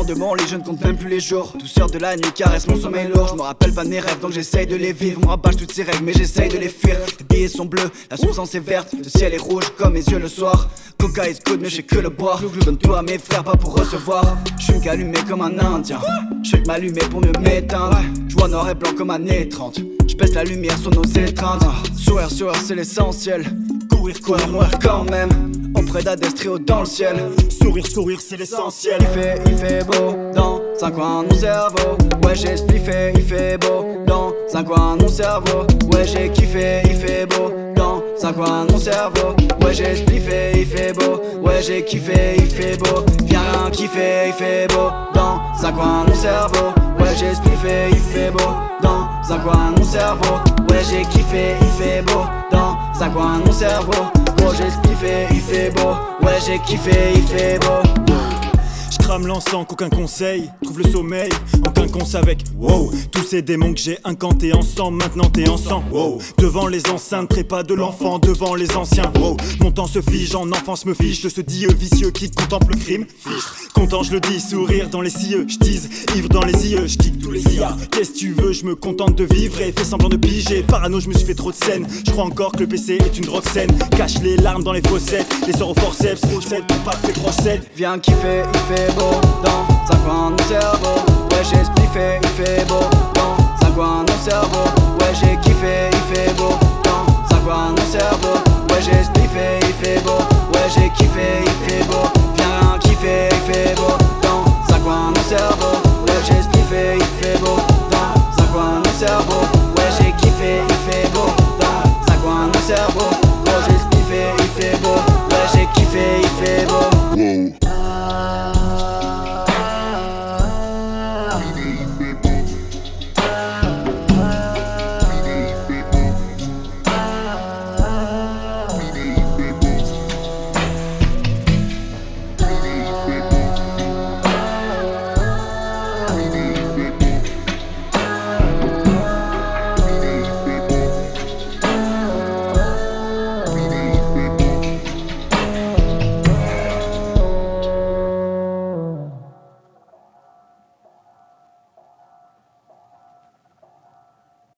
de mon lit, je ne compte même plus les jours. Douceur de la nuit caresse mon sommeil lourd. Je me rappelle pas de mes rêves donc j'essaye de les vivre. Moi rabâche toutes ces règles mais j'essaye de les fuir. Les billets sont bleus, la substance est verte. Le ciel est rouge comme mes yeux le soir. Coca is good mais j'ai que le boire. Donne-toi à mes frères pas pour recevoir. Je suis qu'allumé comme un indien. Je fais que m'allumer pour mieux m'éteindre. Je vois noir et blanc comme année 30. Je baisse la lumière sur nos étreintes. Sourire c'est l'essentiel. Courir noir quand même. Auprès d'Adestrio dans le ciel. Sourire c'est l'essentiel. Il fait beau dans un coin de mon cerveau. Ouais j'ai spliffé, il fait beau dans un coin de mon cerveau. Ouais j'ai kiffé, il fait beau dans un coin de mon cerveau. Ouais j'ai spliffé, il fait beau. Ouais j'ai kiffé, il fait beau. Viens kiffer, il fait beau dans un coin de mon cerveau. Ouais j'ai spliffé, il fait beau dans un coin de mon cerveau. Ouais j'ai kiffé, il fait beau dans un coin de mon cerveau. Oh j'ai spliffé, il fait beau. Ouais j'ai kiffé, il fait beau. Crame l'encens qu'aucun conseil trouve le sommeil en quinconce avec wow. Tous ces démons que j'ai incantés ensemble, maintenant t'es ensemble wow. Devant les enceintes, trépas de l'enfant, devant les anciens wow. Mon temps se fige, en enfance me fiche de ce dieu vicieux qui contemple le crime. Content je le dis, sourire dans les cieux, je tease, ivre dans les yeux, je kick tous les IA. Qu'est-ce tu veux, je me contente de vivre et fais semblant de piger. Parano, je me suis fait trop de scènes, je crois encore que le PC est une drogue saine. Cache les larmes dans les fossettes, les sorts au forceps, je m'aide pour pas que les procèdes. Viens kiffer, il fait beau